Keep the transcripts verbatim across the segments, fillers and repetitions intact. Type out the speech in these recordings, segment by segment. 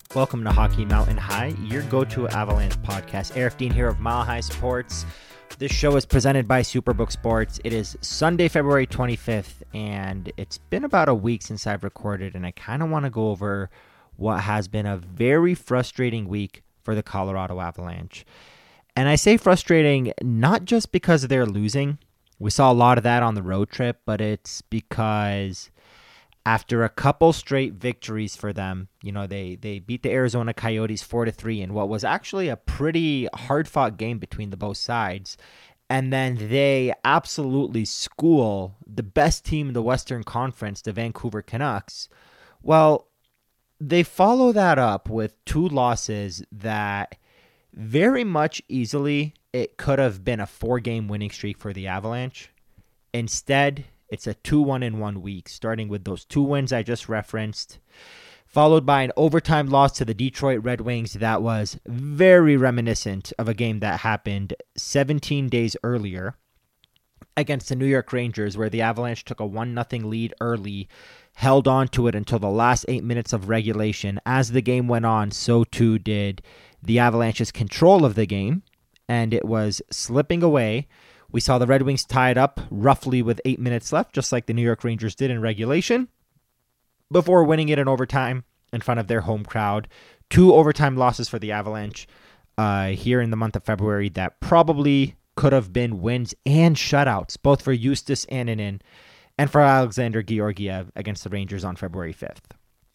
Welcome to Hockey Mountain High, your go-to Avalanche podcast. Eric Dean here of Mile High Sports. This show is presented by Superbook Sports. It is Sunday, February twenty-fifth, and it's been about a week since I've recorded, and I kind of want to go over what has been a very frustrating week for the Colorado Avalanche. And I say frustrating not just because they're losing. We saw a lot of that on the road trip, but it's because after a couple straight victories for them, you know, they, they beat the Arizona Coyotes four to three in what was actually a pretty hard-fought game between the both sides. And then they absolutely school the best team in the Western Conference, the Vancouver Canucks. Well, they follow that up with two losses that very much easily it could have been a four-game winning streak for the Avalanche. Instead, it's a two one in one week, starting with those two wins I just referenced, followed by an overtime loss to the Detroit Red Wings that was very reminiscent of a game that happened seventeen days earlier against the New York Rangers, where the Avalanche took a one nothing lead early, held on to it until the last eight minutes of regulation. As the game went on, so too did the Avalanche's control of the game, and it was slipping away. We saw the Red Wings tie it up roughly with eight minutes left, just like the New York Rangers did in regulation, before winning it in overtime in front of their home crowd. Two overtime losses for the Avalanche uh, here in the month of February that probably could have been wins and shutouts, both for Justus Annunen and for Alexander Georgiev against the Rangers on February fifth.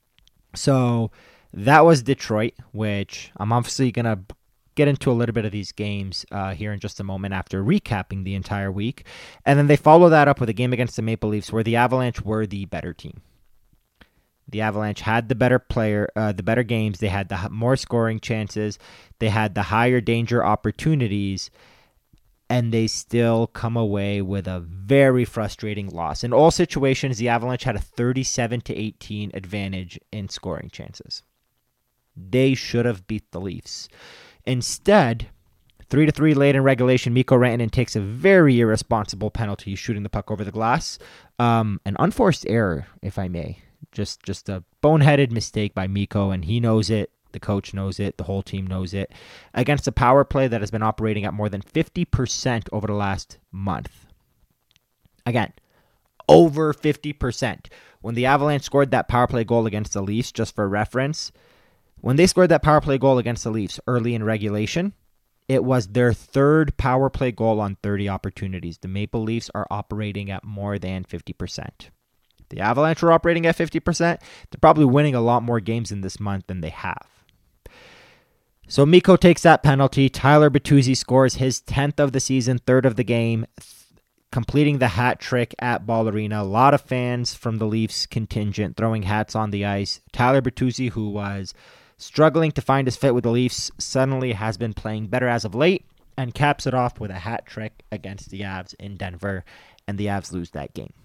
So that was Detroit, which I'm obviously going to get into a little bit of these games uh, here in just a moment after recapping the entire week. And then they follow that up with a game against the Maple Leafs where the Avalanche were the better team. The Avalanche had the better player, uh, the better games. They had the more scoring chances. They had the higher danger opportunities. And they still come away with a very frustrating loss. In all situations, the Avalanche had a thirty-seven to eighteen advantage in scoring chances. They should have beat the Leafs. Instead, three to three late in regulation, Mikko Rantanen takes a very irresponsible penalty shooting the puck over the glass. Um, an unforced error, if I may. Just just a boneheaded mistake by Mikko, and he knows it. The coach knows it. The whole team knows it. Against a power play that has been operating at more than fifty percent over the last month. Again, over fifty percent. When the Avalanche scored that power play goal against the Leafs, just for reference, when they scored that power play goal against the Leafs early in regulation, it was their third power play goal on thirty opportunities. The Maple Leafs are operating at more than fifty percent. The Avalanche are operating at fifty percent. They're probably winning a lot more games in this month than they have. So Mikko takes that penalty. Tyler Bertuzzi scores his tenth of the season, third of the game, th- completing the hat trick at Ball Arena. A lot of fans from the Leafs contingent throwing hats on the ice. Tyler Bertuzzi, who was struggling to find his fit with the Leafs, suddenly has been playing better as of late and caps it off with a hat trick against the Avs in Denver, and the Avs lose that game.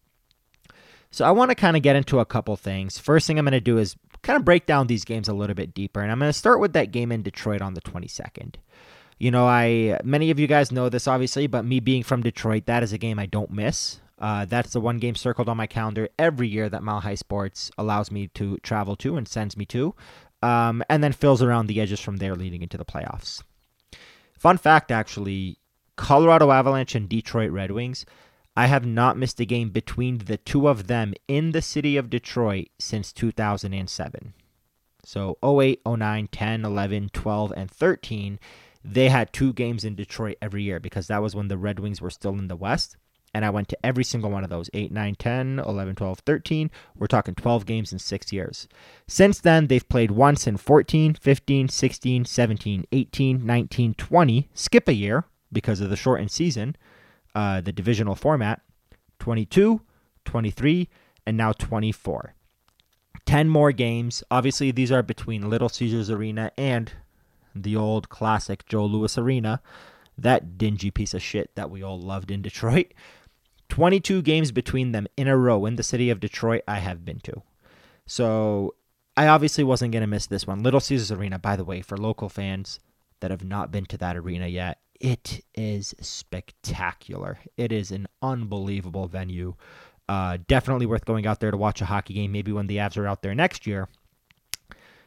So I want to kind of get into a couple things. First thing I'm going to do is kind of break down these games a little bit deeper, and I'm going to start with that game in Detroit on the twenty-second. You know, I many of you guys know this, obviously, but me being from Detroit, that is a game I don't miss. Uh, that's the one game circled on my calendar every year that Mile High Sports allows me to travel to and sends me to. Um, and then fills around the edges from there leading into the playoffs. Fun fact, actually, Colorado Avalanche and Detroit Red Wings, I have not missed a game between the two of them in the city of Detroit since two thousand seven. So oh eight, oh nine, ten, eleven, twelve, and thirteen, they had two games in Detroit every year because that was when the Red Wings were still in the West. And I went to every single one of those, eight, nine, ten, eleven, twelve, thirteen. We're talking twelve games in six years. Since then, they've played once in fourteen, fifteen, sixteen, seventeen, eighteen, nineteen, twenty. Skip a year because of the shortened season, uh, the divisional format. twenty-two, twenty-three, and now twenty-four. ten more games. Obviously, these are between Little Caesars Arena and the old classic Joe Louis Arena. That dingy piece of shit that we all loved in Detroit. twenty-two games between them in a row in the city of Detroit I have been to. So I obviously wasn't going to miss this one. Little Caesars Arena, by the way, for local fans that have not been to that arena yet, it is spectacular. It is an unbelievable venue. Uh, definitely worth going out there to watch a hockey game, maybe when the Avs are out there next year.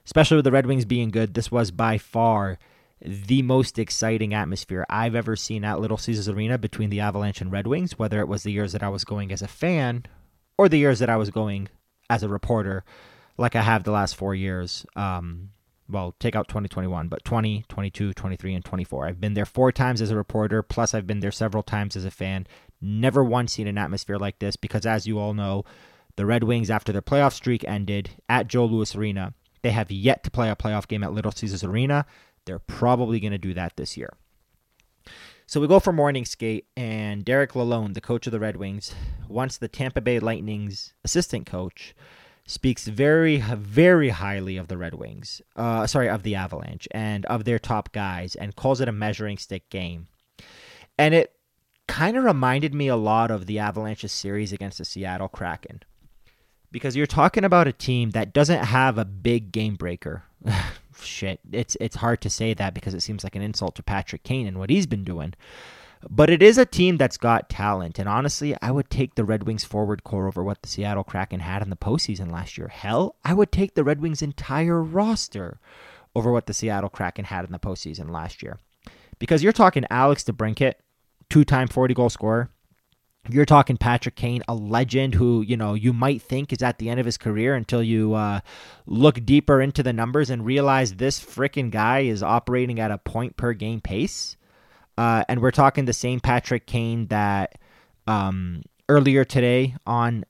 especially with the Red Wings being good, this was by far the most exciting atmosphere I've ever seen at Little Caesars Arena between the Avalanche and Red Wings, whether it was the years that I was going as a fan or the years that I was going as a reporter, like I have the last four years. Um, well, take out twenty twenty-one, but twenty, twenty-two, twenty-three, and twenty-four. I've been there four times as a reporter, plus I've been there several times as a fan. Never once seen an atmosphere like this because, as you all know, the Red Wings, after their playoff streak ended at Joe Louis Arena, they have yet to play a playoff game at Little Caesars Arena. They're probably going to do that this year. So we go for morning skate, and Derek Lalonde, the coach of the Red Wings, once the Tampa Bay Lightning's assistant coach, speaks very, very highly of the Red Wings, uh, sorry, of the Avalanche, and of their top guys, and calls it a measuring stick game. And it kind of reminded me a lot of the Avalanche's series against the Seattle Kraken. Because you're talking about a team that doesn't have a big game breaker. Shit, it's it's hard to say that because it seems like an insult to Patrick Kane and what he's been doing. But it is a team that's got talent, and honestly, I would take the Red Wings forward core over what the Seattle Kraken had in the postseason last year. Hell, I would take the Red Wings' entire roster over what the Seattle Kraken had in the postseason last year. Because you're talking Alex DeBrincat, two-time forty-goal scorer. You're talking Patrick Kane, a legend who, you know, you might think is at the end of his career until you uh, look deeper into the numbers and realize this frickin' guy is operating at a point-per-game pace. Uh, and we're talking the same Patrick Kane that um, earlier today on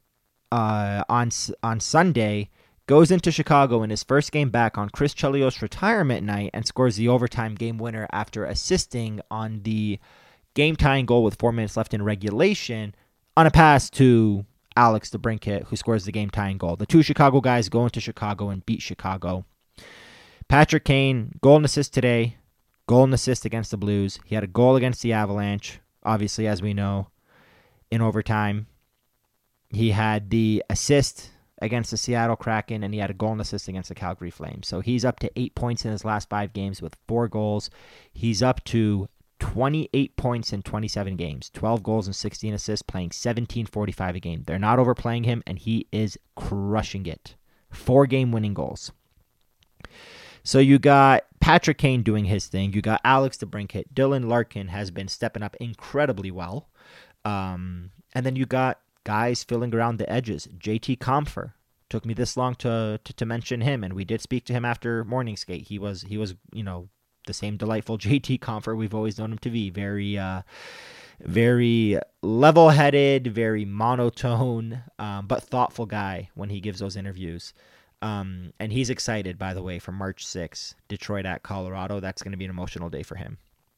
uh, on on Sunday goes into Chicago in his first game back on Chris Chelios' retirement night and scores the overtime game winner after assisting on the game-tying goal with four minutes left in regulation on a pass to Alex DeBrincat, who scores the game-tying goal. The two Chicago guys go into Chicago and beat Chicago. Patrick Kane, goal and assist today. Goal and assist against the Blues. He had a goal against the Avalanche, obviously, as we know, in overtime. He had the assist against the Seattle Kraken, and he had a goal and assist against the Calgary Flames. So he's up to eight points in his last five games with four goals. He's up to twenty-eight points in twenty-seven games, twelve goals and sixteen assists, playing seventeen forty-five a game. They're not overplaying him, and he is crushing it. Four game winning goals. So you got Patrick Kane doing his thing. You got Alex DeBrincat. Dylan Larkin has been stepping up incredibly well. Um, and then you got guys filling around the edges. J T Compher. Took me this long to, to to mention him, and we did speak to him after morning skate. He was he was you know the same delightful J T Compher we've always known him to be. Very uh, very level-headed, very monotone, um, but thoughtful guy when he gives those interviews. Um, and he's excited, by the way, for March sixth, Detroit at Colorado. That's going to be an emotional day for him.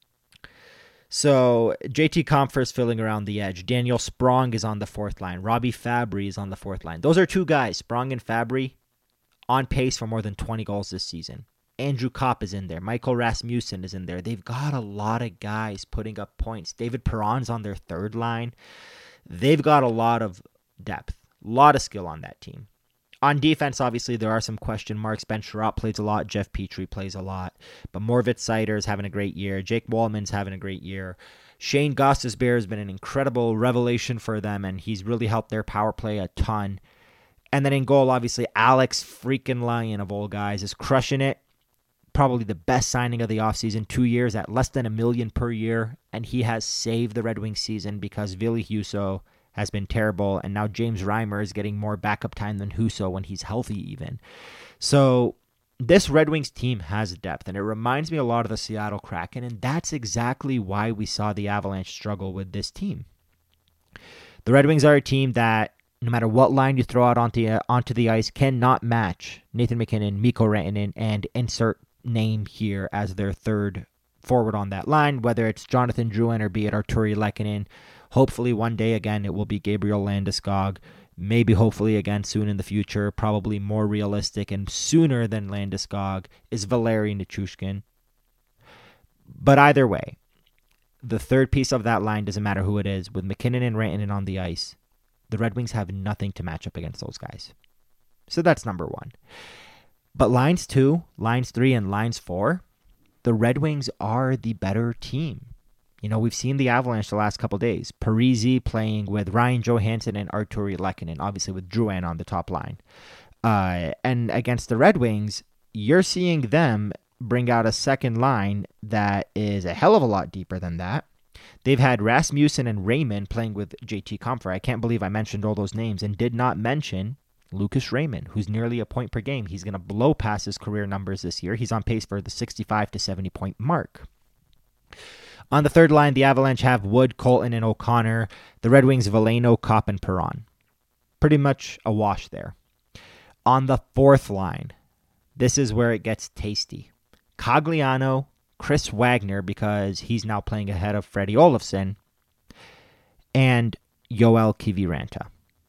So J T Compher is filling around the edge. Daniel Sprong is on the fourth line. Robbie Fabry is on the fourth line. Those are two guys, Sprong and Fabry, on pace for more than twenty goals this season. Andrew Kopp is in there. Michael Rasmussen is in there. They've got a lot of guys putting up points. David Perron's on their third line. They've got a lot of depth, a lot of skill on that team. On defense, obviously, there are some question marks. Ben Sherratt plays a lot. Jeff Petrie plays a lot. But Moritz Seider is having a great year. Jake Wallman's having a great year. Shane Gostisbehere has been an incredible revelation for them, and he's really helped their power play a ton. And then in goal, obviously, Alex freaking Lyon, of all guys, is crushing it. Probably the best signing of the offseason. Two years at less than a million per year. And he has saved the Red Wings season because Ville Husso has been terrible, and now James Reimer is getting more backup time than Husso when he's healthy even. So this Red Wings team has depth, and it reminds me a lot of the Seattle Kraken, and that's exactly why we saw the Avalanche struggle with this team. The Red Wings are a team that, no matter what line you throw out onto, uh, onto the ice, cannot match Nathan MacKinnon, Mikko Rantanen, and insert name here as their third forward on that line, whether it's Jonathan Drouin or be it Artturi Lehkonen. Hopefully one day again it will be Gabriel Landeskog. Maybe hopefully again soon in the future, probably more realistic and sooner than Landeskog is Valeri Nichushkin. But either way, the third piece of that line doesn't matter who it is. With MacKinnon and Rantanen on the ice, the Red Wings have nothing to match up against those guys. So that's number one. But lines two, lines three, and lines four, the Red Wings are the better team. You know, we've seen the Avalanche the last couple days. Parise playing with Ryan Johansson and Artturi Lehkonen, obviously with Drouin on the top line. Uh, and against the Red Wings, you're seeing them bring out a second line that is a hell of a lot deeper than that. They've had Rasmussen and Raymond playing with J T Compher. I can't believe I mentioned all those names and did not mention Lucas Raymond, who's nearly a point per game. He's going to blow past his career numbers this year. He's on pace for the sixty-five to seventy point mark. On the third line, the Avalanche have Wood, Colton, and O'Connor. The Red Wings, Veleno, Kopp, and Perron. Pretty much a wash there. On the fourth line, this is where it gets tasty. Cogliano, Chris Wagner, because he's now playing ahead of Freddie Olofsson, and Yoel Kiviranta.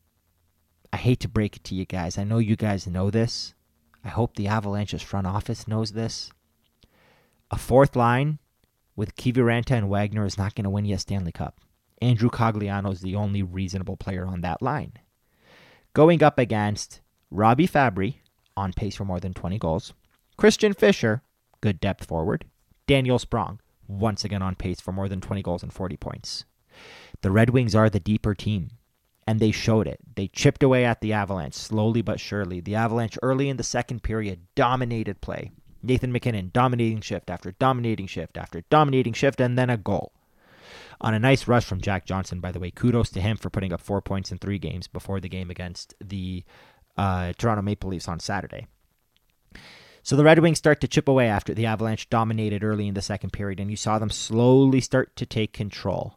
I hate to break it to you guys. I know you guys know this. I hope the Avalanche's front office knows this. A fourth line with Kiviranta and Wagner is not going to win you a Stanley Cup. Andrew Cogliano is the only reasonable player on that line. Going up against Robbie Fabry, on pace for more than twenty goals. Christian Fischer, good depth forward. Daniel Sprong, once again on pace for more than twenty goals and forty points. The Red Wings are the deeper team, and they showed it. They chipped away at the Avalanche, slowly but surely. The Avalanche, early in the second period, dominated play. Nathan MacKinnon, dominating shift after dominating shift after dominating shift, and then a goal. On a nice rush from Jack Johnson, by the way. Kudos to him for putting up four points in three games before the game against the uh, Toronto Maple Leafs on Saturday. So the Red Wings start to chip away after the Avalanche dominated early in the second period, and you saw them slowly start to take control.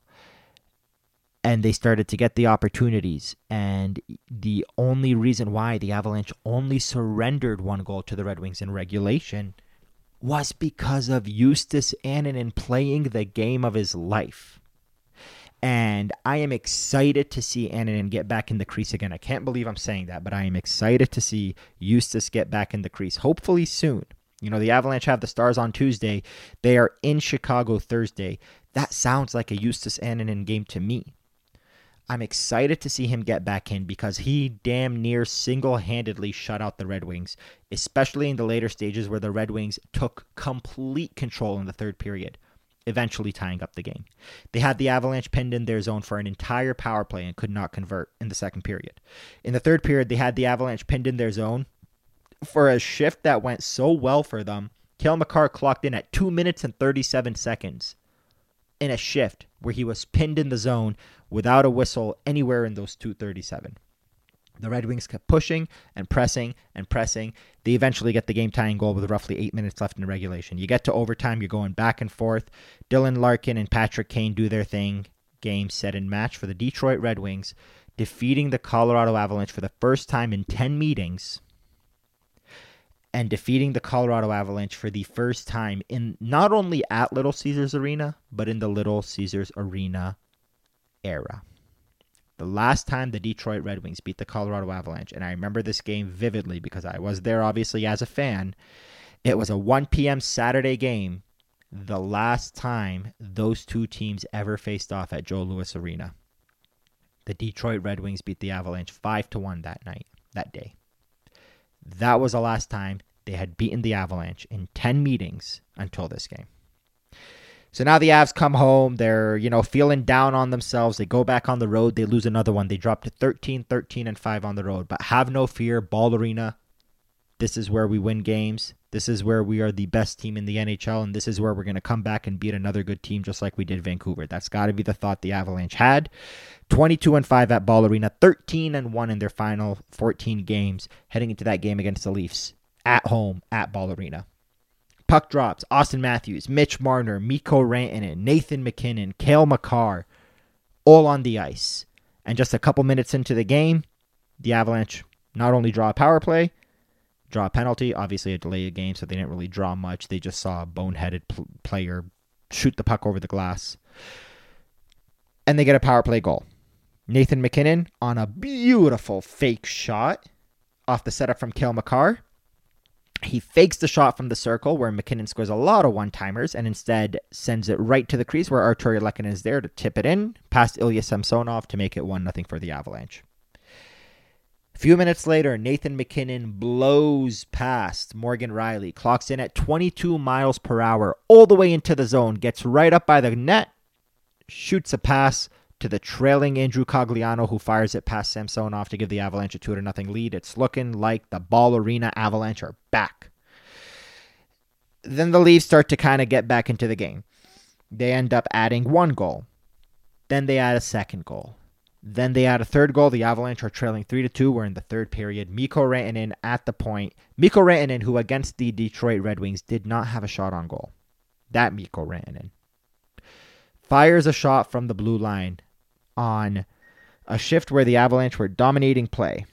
And they started to get the opportunities. And the only reason why the Avalanche only surrendered one goal to the Red Wings in regulation was because of Justus Annunen playing the game of his life. And I am excited to see Annunen get back in the crease again. I can't believe I'm saying that, but I am excited to see Justus get back in the crease, hopefully soon. You know, the Avalanche have the Stars on Tuesday. They are in Chicago Thursday. That sounds like a Justus Annunen game to me. I'm excited to see him get back in because he damn near single-handedly shut out the Red Wings, especially in the later stages where the Red Wings took complete control in the third period, eventually tying up the game. They had the Avalanche pinned in their zone for an entire power play and could not convert in the second period. In the third period, they had the Avalanche pinned in their zone for a shift that went so well for them. Cale Makar clocked in at two minutes and thirty-seven seconds in a shift where he was pinned in the zone without a whistle anywhere in those two thirty-seven. The Red Wings kept pushing and pressing and pressing. They eventually get the game-tying goal with roughly eight minutes left in regulation. You get to overtime, you're going back and forth. Dylan Larkin and Patrick Kane do their thing. Game, set, and match for the Detroit Red Wings, defeating the Colorado Avalanche for the first time in ten meetings, and defeating the Colorado Avalanche for the first time in not only at Little Caesars Arena, but in the Little Caesars Arena era. The last time the Detroit Red Wings beat the Colorado Avalanche, and I remember this game vividly because I was there obviously as a fan, it was a one p.m. Saturday game, the last time those two teams ever faced off at Joe Louis Arena. The Detroit Red Wings beat the Avalanche five to one that night, that day. That was the last time they had beaten the Avalanche in ten meetings until this game. So now the Avs come home. They're, you know, feeling down on themselves. They go back on the road. They lose another one. They drop to thirteen, thirteen, and five on the road. But have no fear, Ball Arena. This is where we win games. This is where we are the best team in the N H L, and this is where we're going to come back and beat another good team just like we did Vancouver. That's got to be the thought the Avalanche had. twenty-two and five at Ball Arena, thirteen and one in their final fourteen games, heading into that game against the Leafs at home at Ball Arena. Puck drops, Austin Matthews, Mitch Marner, Mikko Rantanen, Nathan MacKinnon, Cale Makar, all on the ice. And just a couple minutes into the game, the Avalanche not only draw a power play, draw a penalty, obviously a delay of game, so they didn't really draw much. They just saw a boneheaded pl- player shoot the puck over the glass. And they get a power play goal. Nathan MacKinnon on a beautiful fake shot off the setup from Cale Makar. He fakes the shot from the circle where MacKinnon scores a lot of one-timers and instead sends it right to the crease where Artturi Lehkonen is there to tip it in past Ilya Samsonov to make it one nothing for the Avalanche. A few minutes later, Nathan MacKinnon blows past Morgan Rielly, clocks in at twenty-two miles per hour all the way into the zone, gets right up by the net, shoots a pass to the trailing Andrew Cogliano, who fires it past Samsonov to give the Avalanche a two to nothing lead. It's looking like the Ball Arena Avalanche are back. then the Leafs start to kind of get back into the game. They end up adding one goal. Then they add a second goal. Then they add a third goal. The Avalanche are trailing three to two. We're in the third period. Mikko Rantanen at the point. Mikko Rantanen, who against the Detroit Red Wings did not have a shot on goal. That Mikko Rantanen fires a shot from the blue line on a shift where the Avalanche were dominating play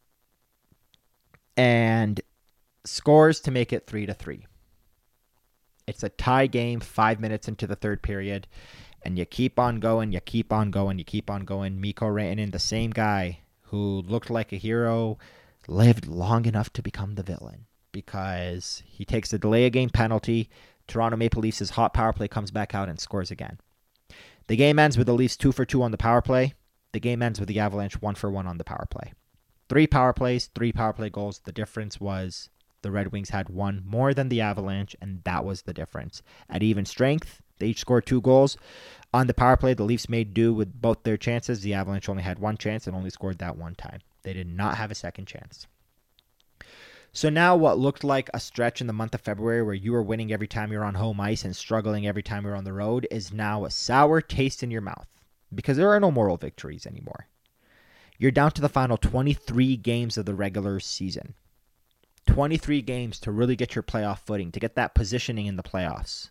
and scores to make it three to three. It's a tie game five minutes into the third period, and you keep on going, you keep on going, you keep on going. Mikko Rantanen, the same guy who looked like a hero, lived long enough to become the villain because he takes a delay of game penalty. Toronto Maple Leafs' hot power play comes back out and scores again. The game ends with the Leafs two for two on the power play. The game ends with the Avalanche one for one on the power play. Three power plays, three power play goals. The difference was the Red Wings had one more than the Avalanche, and that was the difference. At even strength, they each scored two goals. On the power play, the Leafs made do with both their chances. The Avalanche only had one chance and only scored that one time. They did not have a second chance. So now what looked like a stretch in the month of February where you were winning every time you were on home ice and struggling every time you were on the road is now a sour taste in your mouth because there are no moral victories anymore. You're down to the final twenty-three games of the regular season. twenty-three games to really get your playoff footing, to get that positioning in the playoffs.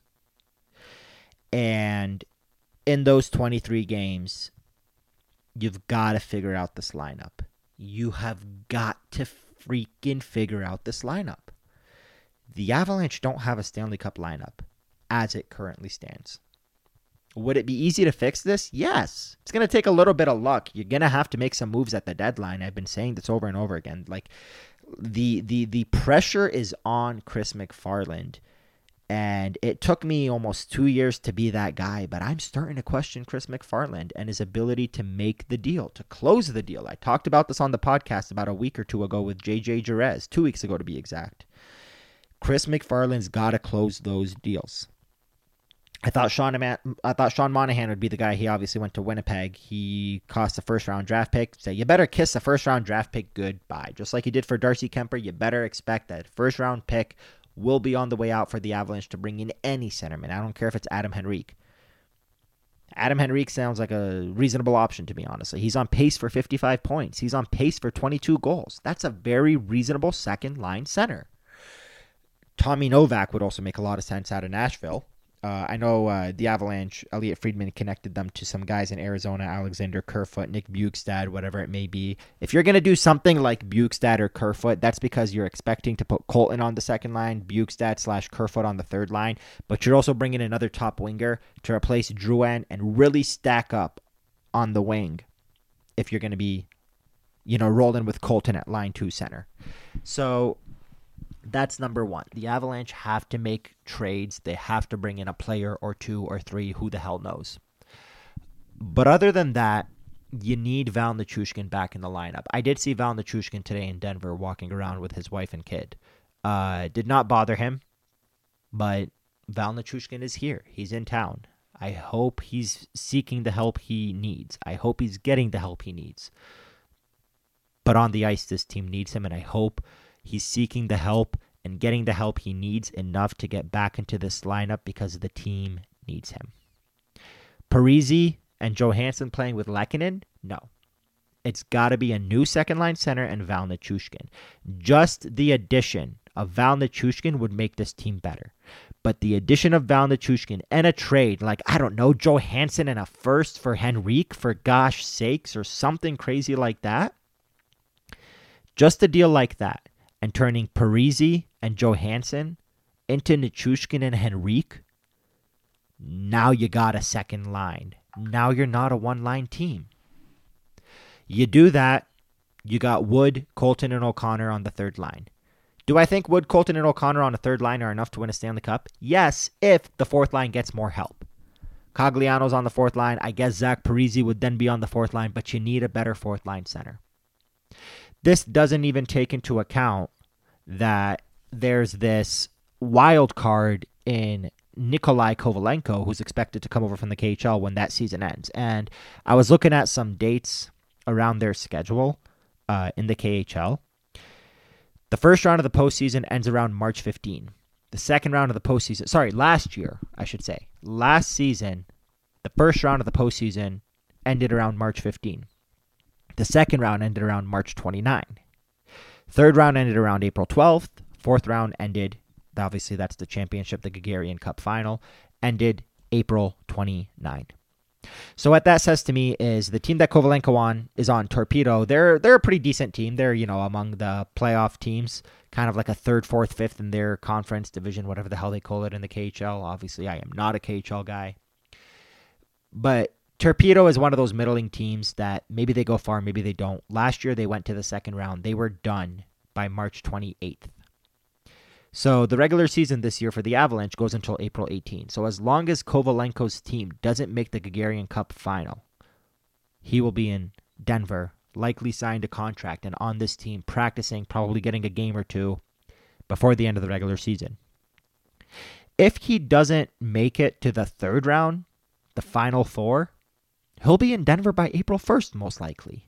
And in those twenty-three games, you've got to figure out this lineup. You have got to freaking figure out this lineup. The Avalanche don't have a Stanley Cup lineup as it currently stands. Would it be easy to fix this? Yes. It's going to take a little bit of luck. You're going to have to make some moves at the deadline. I've been saying this over and over again. Like the the the pressure is on Chris McFarland. And it took me almost two years to be that guy, but I'm starting to question Chris McFarland and his ability to make the deal, to close the deal. I talked about this on the podcast about a week or two ago with J J Jerez, two weeks ago to be exact. Chris McFarland's got to close those deals. I thought Sean I thought Sean Monahan would be the guy. He obviously went to Winnipeg. He cost a first-round draft pick. So you better kiss a first-round draft pick goodbye. Just like he did for Darcy Kemper, you better expect that first-round pick will be on the way out for the Avalanche to bring in any centerman. I don't care if it's Adam Henrique. Adam Henrique sounds like a reasonable option, to be honest. He's on pace for fifty-five points. He's on pace for twenty-two goals. That's a very reasonable second-line center. Tommy Novak would also make a lot of sense out of Nashville. Uh, I know uh, the Avalanche, Elliot Friedman connected them to some guys in Arizona, Alexander Kerfoot, Nick Bjugstad, whatever it may be. If you're going to do something like Bjugstad or Kerfoot, that's because you're expecting to put Colton on the second line, Bjugstad slash Kerfoot on the third line, but you're also bringing another top winger to replace Drouin and really stack up on the wing if you're going to be, you know, rolling with Colton at line two center. So that's number one. The Avalanche have to make trades. They have to bring in a player or two or three. Who the hell knows? But other than that, you need Val Nichushkin back in the lineup. I did see Val Nichushkin today in Denver walking around with his wife and kid. Uh, did not bother him, but Val Nichushkin is here. He's in town. I hope he's seeking the help he needs. I hope he's getting the help he needs. But on the ice, this team needs him, and I hope he's seeking the help and getting the help he needs enough to get back into this lineup because the team needs him. Parise and Johansson playing with Lehkonen? No. It's got to be a new second-line center and Val Nichushkin. Just the addition of Val Nichushkin would make this team better. But the addition of Val Nichushkin and a trade, like, I don't know, Johansson and a first for Henrique, for gosh sakes, or something crazy like that. Just a deal like that. And turning Parise and Johansson into Nichushkin and Henrique, now you got a second line. Now you're not a one-line team. You do that, you got Wood, Colton, and O'Connor on the third line. Do I think Wood, Colton, and O'Connor on the third line are enough to win a Stanley Cup? Yes, if the fourth line gets more help. Cogliano's on the fourth line. I guess Zach Parise would then be on the fourth line, but you need a better fourth line center. This doesn't even take into account that there's this wild card in Nikolai Kovalenko, who's expected to come over from the K H L when that season ends. And I was looking at some dates around their schedule uh, in the K H L. The first round of the postseason ends around March fifteenth. The second round of the postseason, sorry, last year, I should say. Last season, the first round of the postseason ended around March fifteenth. The second round ended around March twenty-ninth. Third round ended around April twelfth. Fourth round ended, obviously that's the championship, the Gagarin Cup final, ended April twenty-ninth. So what that says to me is the team that Kovalenko on is on, Torpedo. They're they're a pretty decent team. They're, you know, among the playoff teams, kind of like a third, fourth, fifth in their conference division, whatever the hell they call it in the K H L. Obviously, I am not a K H L guy. But Torpedo is one of those middling teams that maybe they go far, maybe they don't. Last year, they went to the second round. They were done by March twenty-eighth. So the regular season this year for the Avalanche goes until April eighteenth. So as long as Kovalenko's team doesn't make the Gagarin Cup final, he will be in Denver, likely signed a contract, and on this team practicing, probably getting a game or two before the end of the regular season. If he doesn't make it to the third round, the final four, he'll be in Denver by April first, most likely.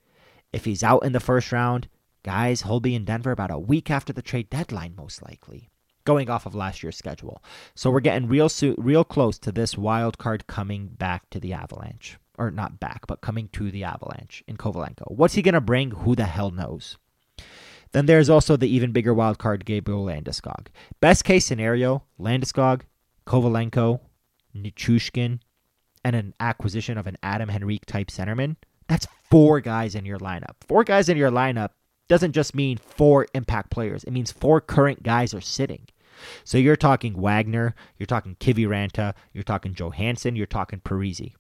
If he's out in the first round, guys, he'll be in Denver about a week after the trade deadline, most likely, going off of last year's schedule. So we're getting real su- real close to this wild card coming back to the Avalanche. Or not back, but coming to the Avalanche in Kovalenko. What's he going to bring? Who the hell knows? Then there's also the even bigger wild card, Gabriel Landeskog. Best case scenario, Landeskog, Kovalenko, Nichushkin, and an acquisition of an Adam Henrique type centerman. That's four guys in your lineup. Four guys in your lineup doesn't just mean four impact players. It means four current guys are sitting. So you're talking Wagner, you're talking Kiviranta, you're talking Johansson, you're talking Parise.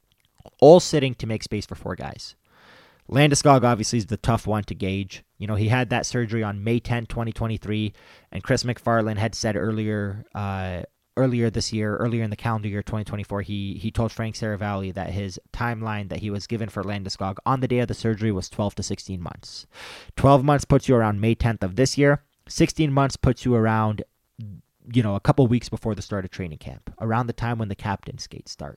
All sitting to make space for four guys. Landeskog obviously is the tough one to gauge. You know, he had that surgery on May tenth, twenty twenty-three, and Chris MacFarland had said earlier uh, earlier this year, earlier in the calendar year twenty twenty-four, he he told Frank Saravalli that his timeline that he was given for Landeskog on the day of the surgery was twelve to sixteen months. twelve months puts you around May tenth of this year. sixteen months puts you around, you know, a couple weeks before the start of training camp, around the time when the captain's skates start.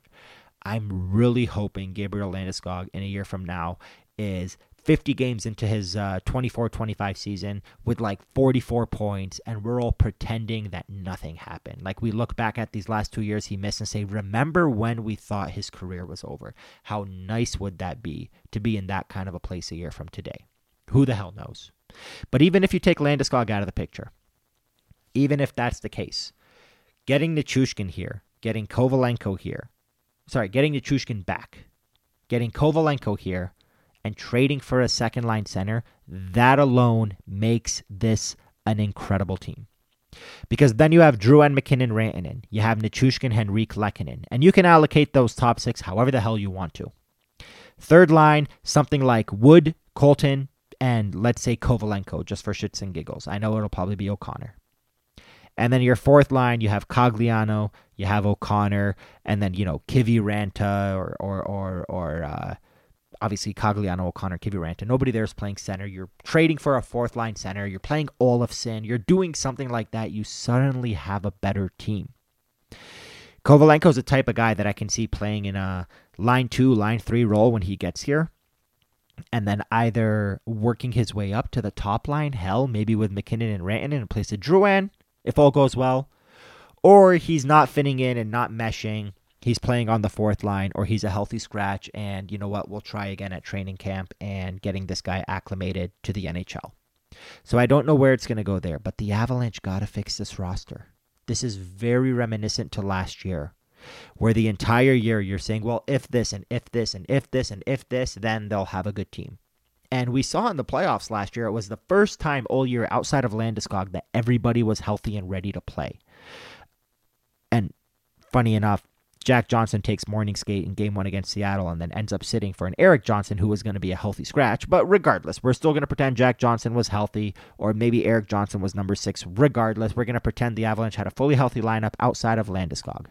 I'm really hoping Gabriel Landeskog in a year from now is fifty games into his uh, twenty-four twenty-five season with like forty-four points, and we're all pretending that nothing happened. Like we look back at these last two years he missed and say, remember when we thought his career was over? How nice would that be to be in that kind of a place a year from today? Who the hell knows? But even if you take Landeskog out of the picture, even if that's the case, getting Nichushkin here, getting Kovalenko here, sorry, getting Nichushkin back, getting Kovalenko here, and trading for a second-line center, that alone makes this an incredible team. Because then you have Drouin, McKinnon, Rantanen. You have Nichushkin, Henrique, Lehkonen. And you can allocate those top six however the hell you want to. Third line, something like Wood, Colton, and let's say Kovalenko, just for shits and giggles. I know it'll probably be O'Connor. And then your fourth line, you have Cogliano, you have O'Connor, and then, you know, Kiviranta or, or, or, or uh, obviously Cogliano, O'Connor, Kiviranta. Nobody there is playing center. You're trading for a fourth line center. You're playing Olofsson. You're doing something like that. You suddenly have a better team. Kovalenko's the type of guy that I can see playing in a line two, line three role when he gets here. And then either working his way up to the top line, hell, maybe with McKinnon and Rantanen in place of Drouin, if all goes well, or he's not fitting in and not meshing. He's playing on the fourth line, or he's a healthy scratch, and you know what? We'll try again at training camp and getting this guy acclimated to the N H L. So I don't know where it's going to go there, but the Avalanche got to fix this roster. This is very reminiscent to last year, where the entire year you're saying, well, if this and if this and if this and if this, then they'll have a good team. And we saw in the playoffs last year, it was the first time all year outside of Landeskog that everybody was healthy and ready to play. And funny enough, Jack Johnson takes morning skate in game one against Seattle and then ends up sitting for an Erik Johnson who was going to be a healthy scratch. But regardless, we're still going to pretend Jack Johnson was healthy, or maybe Erik Johnson was number six. Regardless, we're going to pretend the Avalanche had a fully healthy lineup outside of Landeskog.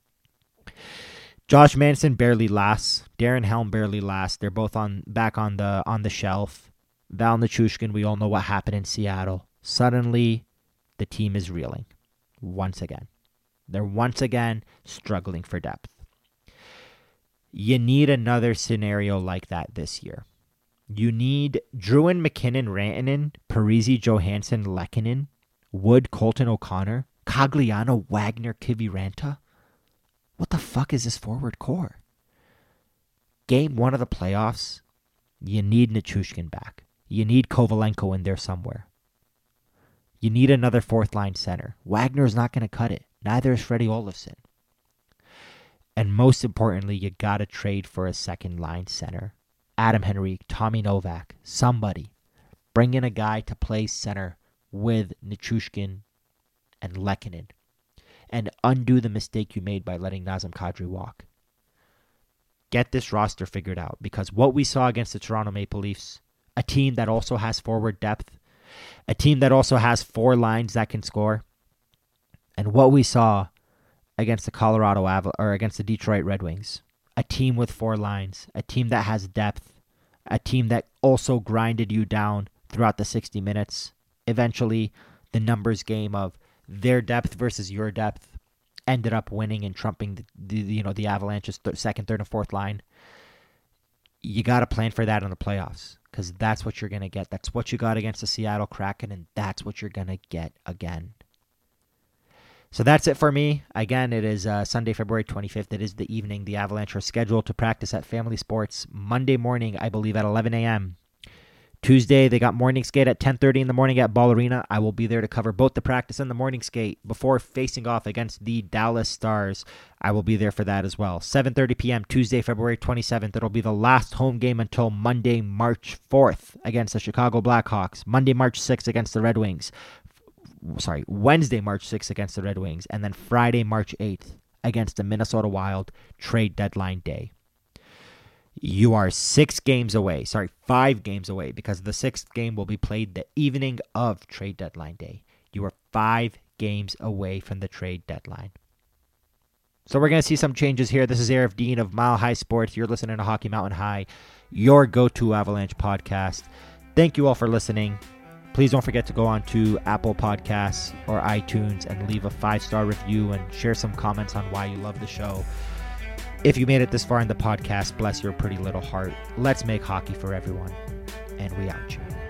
Josh Manson barely lasts. Darren Helm barely lasts. They're both on back on the on the shelf. Val Nichushkin, we all know what happened in Seattle. Suddenly, the team is reeling once again. They're once again struggling for depth. You need another scenario like that this year. You need Drouin, McKinnon, Rantanen, Parise, Johansson, Lehkonen, Wood, Colton, O'Connor Cogliano, Wagner, Kiviranta? What the fuck is this forward core? Game one of the playoffs, you need Nichushkin back. You need Kovalenko in there somewhere. You need another fourth line center. Wagner's not going to cut it. Neither is Freddie Olofsson. And most importantly, you got to trade for a second line center. Adam Henrique, Tommy Novak, somebody. Bring in a guy to play center with Nichushkin and Lehkonen. And undo the mistake you made by letting Nazem Kadri walk. Get this roster figured out, because what we saw against the Toronto Maple Leafs, a team that also has forward depth, a team that also has four lines that can score, and what we saw against the Colorado Aval- or against the Detroit Red Wings, a team with four lines, a team that has depth, a team that also grinded you down throughout the sixty minutes. Eventually, the numbers game of their depth versus your depth ended up winning and trumping the, the you know the Avalanche's th- second, third, and fourth line. You got to plan for that in the playoffs, because that's what you're going to get. That's what you got against the Seattle Kraken, and that's what you're going to get again. So that's it for me. Again, it is uh, Sunday, February twenty-fifth. It is the evening. The Avalanche are scheduled to practice at Family Sports Monday morning, I believe, at eleven a.m. Tuesday, they got morning skate at ten thirty in the morning at Ball Arena. I will be there to cover both the practice and the morning skate before facing off against the Dallas Stars. I will be there for that as well. seven thirty p.m. Tuesday, February twenty-seventh. It'll be the last home game until Monday, March fourth against the Chicago Blackhawks. Monday, March sixth against the Red Wings. Sorry, Wednesday, March sixth against the Red Wings. And then Friday, March eighth against the Minnesota Wild, trade deadline day. You are six games away, sorry, five games away, because the sixth game will be played the evening of trade deadline day. You are five games away from the trade deadline. So we're going to see some changes here. This is Arif Dean of Mile High Sports. You're listening to Hockey Mountain High, your go-to Avalanche podcast. Thank you all for listening. Please don't forget to go on to Apple Podcasts or iTunes and leave a five-star review and share some comments on why you love the show. If you made it this far in the podcast, bless your pretty little heart. Let's make hockey for everyone. And we out you.